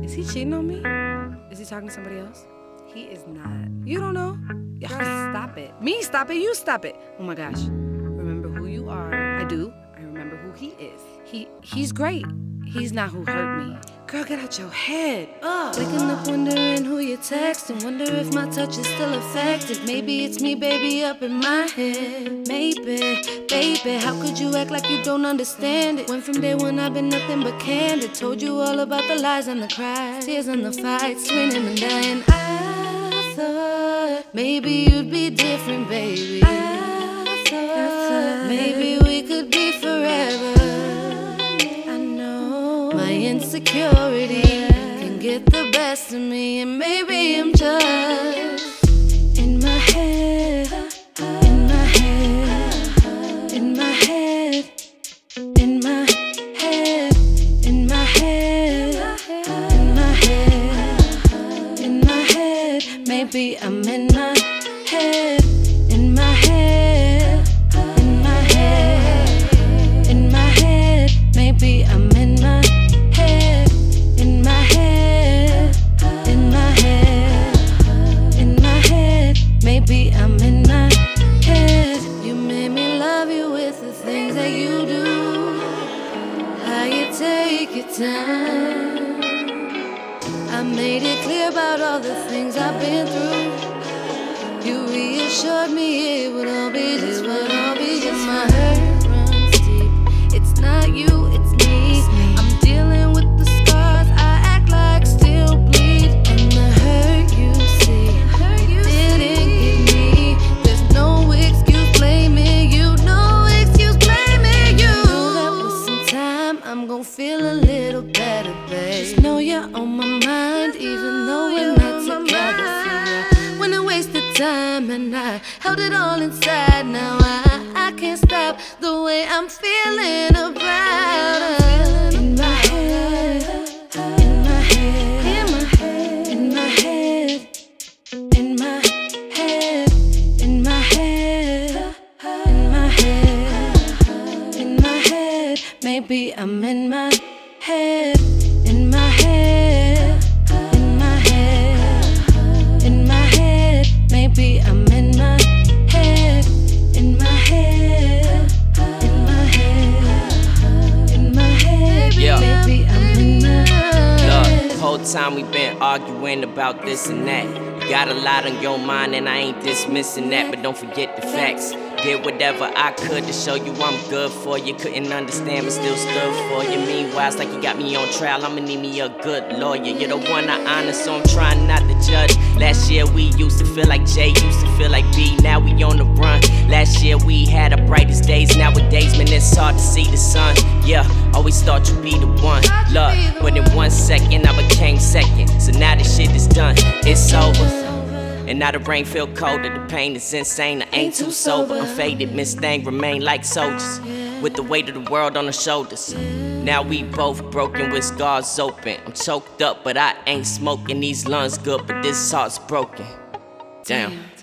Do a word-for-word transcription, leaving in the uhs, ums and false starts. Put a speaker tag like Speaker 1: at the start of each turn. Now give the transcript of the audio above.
Speaker 1: Is he cheating on me? Is he talking to somebody else? He is not. You don't know? Girl, stop it. Me, stop it. You stop it. Oh my gosh. Remember who you are. I do. I remember who he is. He he's great. He's not who hurt me. Girl, get out your head. Ugh. Waking up wondering who you're texting. Wonder if my touch is still effective. Maybe it's me, baby, up in my head. Maybe, baby, how could you act like you don't understand it? When from day one I've been nothing but candid. Told you all about the lies and the cries, tears and the fights, twinning and dying. I thought maybe you'd be different, baby. I thought maybe we could be forever. My insecurity can get the best of me, and maybe I'm just in my head, in my head, in my head, in my head, in my head, in my head, in my head. Maybe I'm in my head, in my head, in my head, in my head. Maybe I'm in my Maybe I'm in my head. You made me love you with the things that you do. How you take your time. I made it clear about all the things I've been through. You reassured me it would all be just what all be just my hurt runs deep. It's not you, it's me. I'm dealing with the scars I act like still bleed. And the hurt you see, you didn't give me. There's no excuse blaming you, no excuse blaming you. Know that with some time I'm gon' feel a little better, babe. Just know you're on my mind, even though we're not together. See, I wouldn't waste the time, and I held it all inside. Now I, I can't stop the way I'm feeling about her. In my head, in my head, in my head, in my head, in my head, in my head, in my head. Maybe I'm in my head, in my head, in my head, in my head. Maybe I'm in my head, in my head, in my head, in my head.
Speaker 2: Yeah.
Speaker 1: Maybe I'm in my head.
Speaker 2: Look, the whole time we been arguing about this and that. You got a lot on your mind and I ain't dismissing that, but don't forget the facts. Did whatever I could to show you I'm good for you. Couldn't understand but still stood for you. Meanwhile, it's like you got me on trial, I'ma need me a good lawyer. You're the one I honor, so I'm trying not to judge. Last year we used to feel like J, used to feel like B, now we on the run. Last year we had our brightest days, nowadays man it's hard to see the sun. Yeah, always thought you'd be the one. Look, but in one second I became second. So now the shit is done, it's over. And now the rain feel colder, the pain is insane, I ain't too sober. I'm faded, Miss Thang remain like soldiers, with the weight of the world on the shoulders. Now we both broken with scars open. I'm choked up, but I ain't smoking. These lungs good, but this heart's broken. Damn.